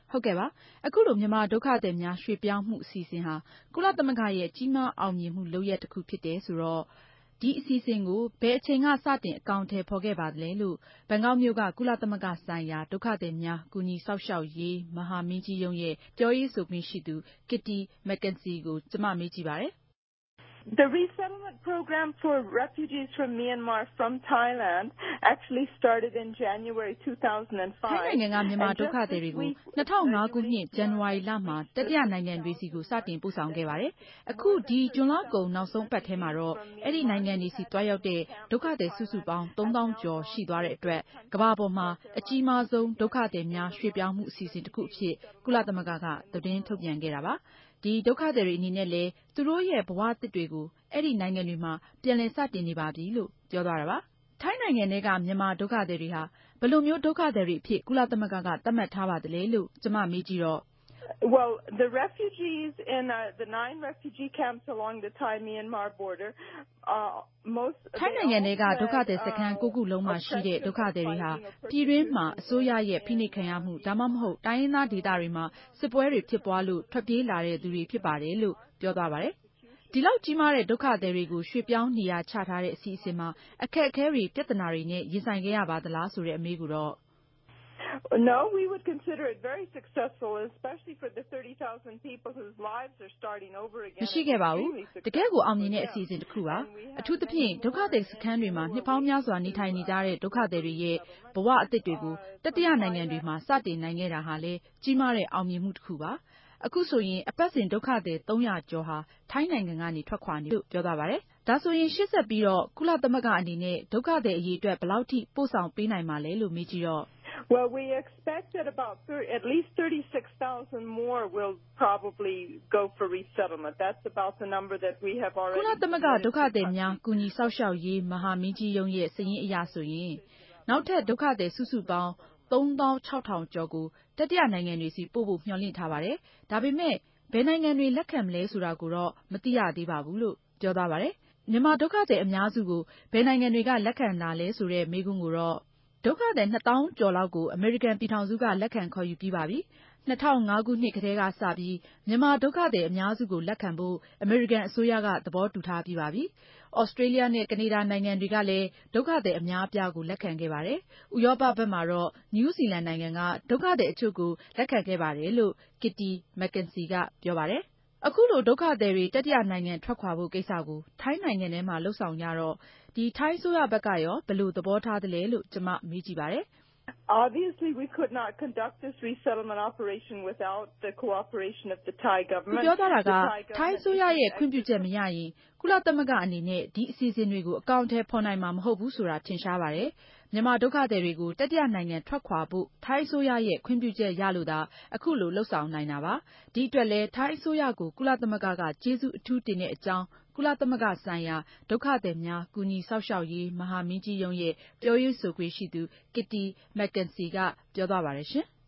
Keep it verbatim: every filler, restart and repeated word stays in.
ဟုတ်ကဲ့ပါအခုလိုမြန်မာဒုက္ခသည်များရွှေ့ပြောင်းမှုအစီအစဉ်ဟာကုလသမဂ္ဂရဲ့ကြီးမားအောင်မြင်မှုလုပ်ရပ်တစ်ခုဖြစ်တယ်ဆိုတော့ဒီအစီအစဉ်ကိုဘယ်အချိန်ကစတင်အကောင်အထည်ဖော်ခဲ့ပါသလဲလို့ဘန်ကောက်မြို့ကကုလသမဂ္ဂဆိုင်ရာဒုက္ခသည်များကူညီစောင့်ရှောက်ရေးမဟာမင်းကြီးရုံးရဲ့ပြောရေးဆိုခွင့်ရှိသူ Kitty McKenzie ကိုကျမမေးကြည့်ပါတယ် The resettlement program for refugees from Myanmar from Thailand actually started in January two thousand five. ထိုင်းနိုင်ငံကမြန်မာဒုက္ခသည်တွေကို၂၀၀၅ခုနှစ်ဇန်နဝါရီလမှာတတိယနိုင်ငံတွေစီကိုစတင်ပို့ဆောင်ခဲ့ပါတယ်။အခုဒီဇွန်လကုန်နောက်ဆုံးပတ်ထဲမှာတော့အဲ့ဒီနိုင်ငံတွေစီတွားရောက်တဲ့ဒုက္ခသည်စုစုပေါင်းသုံးသောင်းကျော်ရှိသွားတဲ့အတွက်ကမ္ဘာပေါ်မှာအကြီးမားဆုံးဒုက္ခသည်များရွှေ့ပြောင်းမှုအစီအစဉ်တစ်ခုအဖြစ်ကုလသမဂ္ဂကသတင်းထုတ်ပြန်ခဲ့တာပါ။ဒီဒုက္ခသည်တွေအနေနဲ့လည်းသူတို့ရဲ့ဘဝသစ်တွေကိုအဲ့ဒီနိုင်ငံတွေမှာပြန်လည်စတင်နေပါပြီလို့ပြောသွားတာပါ။ထိုင်းနိုင်ငံထဲကမြန်မာဒုက္ခသည်တွေဟာဘယ်လိုမျိုးဒုက္ခသည်တွေအဖြစ်ကုလသမဂ္ဂကသတ်မှတ်ထားပါသလဲလို့ကျမမေးကြည့်တော့ Well, the refugees in uh, the nine refugee camps along the Thai-Myanmar border, uh, most ထိုင်းနိုင်ငံထဲကဒုက္ခသည်စခန်းကိုခုလုံးမှာရှိတဲ့ဒုက္ခသည်တွေဟာပြည်တွင်းမှာအစိုးရရဲ့ဖိနှိပ်ခံရမှုဒါမှမဟုတ်တိုင်းရင်းသားဒေသတွေမှာစစ်ပွဲတွေဖြစ်ပွားလို့ထွက်ပြေးလာတဲ့သူတွေဖြစ်ပါတယ်လို့ပြောသွားပါတယ်။ဒီလောက်ကြီးမားတဲ့ဒုက္ခသည်တွေကိုရွှေ့ပြောင်းနေရာချထားတဲ့အစီအစဉ်မှာအခက်အခဲတွေပြဿနာတွေနဲ့ရင်ဆိုင်ခဲ့ရပါသလားဆိုတဲ့အမေးကိုတော့ No, we would consider it very successful, especially for the thirty thousand people whose lives are starting over again. မရှိခဲ့ပါဘူး။တကယ်ကိုအောင်မြင်တဲ့အစီအစဉ်တစ်ခုပါ။အထူးသဖြင့်ဒုက္ခသည်စခန်းတွေမှာနှစ်ပေါင်းများစွာနေထိုင်နေကြတဲ့ဒုက္ခသည်တွေရဲ့ဘဝအသစ်တွေကိုတတိယနိုင်ငံတွေမှာစတင်နိုင်ခဲ့တာဟာလည်းကြီးမားတဲ့အောင်မြင်မှုတစ်ခုပါ။အခုဆိုရင်အပတ်စဉ်ဒုက္ခသည်သုံးရာကျော်ဟာထိုင်းနိုင်ငံကနေထွက်ခွာနေလို့ပြောသွားပါတယ်။ဒါဆိုရင်ရှေ့ဆက်ပြီးတော့ကုလသမဂ္ဂအနေနဲ့ဒုက္ခသည်အရေးအတွက်ဘယ်လောက်ထိပို့ဆောင်ပေးနိုင်မှာလဲလို့မေးကြည့်တော့ Well, we expect that about at least thirty-six thousand more will probably go for resettlement. That's about the number that we have already. ကုလသမဂ္ဂဒုက္ခသည်များကူညီစောင့်ရှောက်ရေးမဟာမင်းကြီးရုံးရဲ့စာရင်းအရဆိုရင်နောက်ထပ်ဒုက္ခသည်စုစုပေါင်းသုံးသောင်းခြောက်ထောင်ကျော်ကိုတတိယနိုင်ငံတွေစီပို့ဖို့မျှော်လင့်ထားပါတယ်။ဒါပေမဲ့ဘယ်နိုင်ငံတွေလက်ခံမလဲဆိုတာကိုတော့မသိရသေးပါဘူးလို့ပြောသွားပါတယ်။မြန်မာဒုက္ခသည်အများစုကိုဘယ်နိုင်ငံတွေကလက်ခံတာလဲဆိုတဲ့မေးခွန်းကိုတော့ဒုက္ခသည်နှစ်သောင်းကျော်လောက်ကိုအမေရိကန်ပြည်ထောင်စုကလက်ခံခေါ်ယူပြီးပါပြီ။၂၀၀၅ခုနှစ်ကတည်းကစပြီးမြန်မာဒုက္ခသည်အများစုကိုလက်ခံဖို့အမေရိကန်အစိုးရကသဘောတူထားပြီးပါပြီ။ဩစတြေးလျနဲ့ကနေဒါနိုင်ငံတွေကလည်းဒုက္ခသည်အများအပြားကိုလက်ခံခဲ့ပါတယ်။ဥရောပဘက်မှာတော့နယူးဇီလန်နိုင်ငံကဒုက္ခသည်အချို့ကိုလက်ခံခဲ့ပါတယ်လို့ Kitty McKenzie ကပြောပါတယ်။အခုလိုဒုက္ခသည်တွေတတိယနိုင်ငံထွက်ခွာဖို့ကိစ္စကိုထိုင်းနိုင်ငံထဲမှာလှုပ်ဆောင်ကြတော့ဒီထိုင်းအစိုးရဘက်ကရောဘယ်လိုသဘောထားသလဲလို့ကျမမေးကြည့်ပါတယ်။ Obviously, we could not conduct this resettlement operation without the cooperation of the Thai government. ပြောသွားတာကထိုင်းအစိုးရရဲ့ခွင့်ပြုချက်မရရင်ကုလသမဂ္ဂအနေနဲ့ဒီအစီအစဉ်တွေကိုအကောင်အထည်ဖော်နိုင်မှာမဟုတ်ဘူးဆိုတာထင်ရှားပါတယ်။မြန်မာဒုက္ခသည်တွေကိုတတိယနိုင်ငံထွက်ခွာဖို့ထိုင်းအစိုးရရဲ့ခွင့်ပြုချက်ရလို့သာအခုလိုလှုပ်ဆောင်နိုင်တာပါ။ဒီအတွက်လည်းထိုင်းအစိုးရကိုကုလသမဂ္ဂကကျေးဇူးအထူးတင်တဲ့အကြောင်းကုလသမဂ္ဂဆိုင်ရာဒုက္ခသည်များကူညီစောင့်ရှောက်ရေးမဟာမင်းကြီးရုံးရဲ့ပြောရေးဆိုခွင့်ရှိသူ Kitty McKenzie ကပြောသွားပါတယ်ရှင်။